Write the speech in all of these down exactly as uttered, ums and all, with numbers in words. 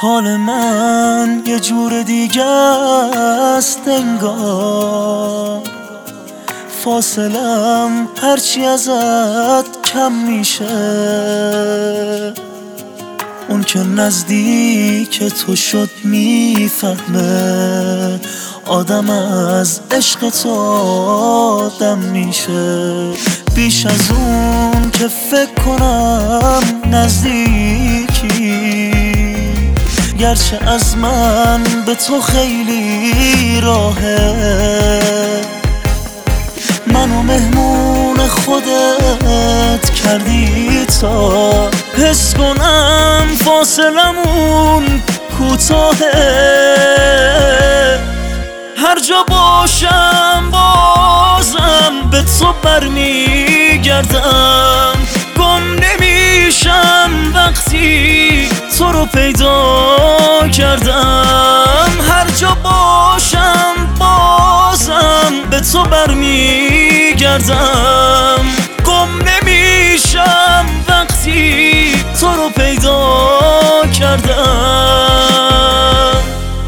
حال من یه جور دیگه است انگار، فاصلم هرچی ازت کم میشه. اون که نزدیک تو شد میفهمه آدم از عشق تو آدم میشه. بیش از اون که فکر کنم نزدیکی، گرچه از من به تو خیلی راهه. منو مهمون خودت کردی تا حس کنم فاصلمون کوتاهه. هر جا باشم بازم به تو برمیگردم، گم نمیشم وقتی تو رو پیدا کردم. هر جا باشم بازم به تو برمیگردم، گم نمیشم وقتی تو رو پیدا کردم.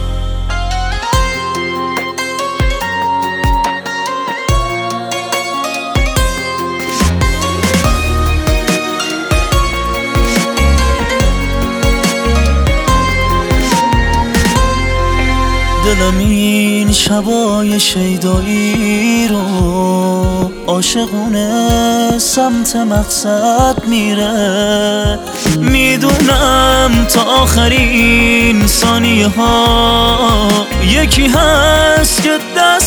دلم این شبای شیدایی رو عاشقونه سمت مقصد میره. میدونم تا آخرین ثانیه ها یکی هست که در